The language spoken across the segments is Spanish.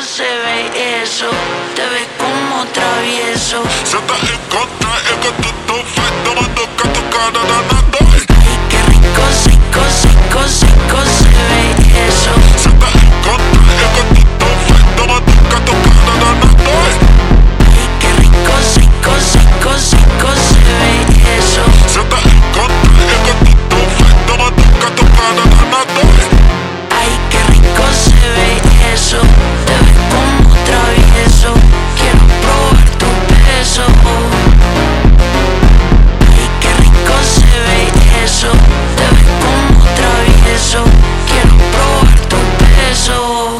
se ve eso. Te ves como travieso. Se te encontra el que tú fai tomando catucada nadando. Ay, qué rico, rico, rico, rico se ve eso. Se te encontra el que tú fai tomando catucada nadando. Ay, qué rico, rico, rico, rico se ve eso. Se te encontra el que tú fai tomando catucada nadando. Ay, qué rico se ve eso. Te ves como travieso. Quiero probar tu beso. Ay, qué rico se ve eso. Te ves como travieso. Quiero probar tu beso.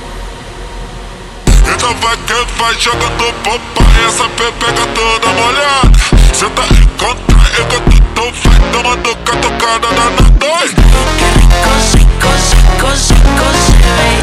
Então vai que vai jogando bomba, essa pepeca toda molhada. Se te encontra el que tú fai tomando catucada nadando. Ay, qué rico, rico, rico, rico se ve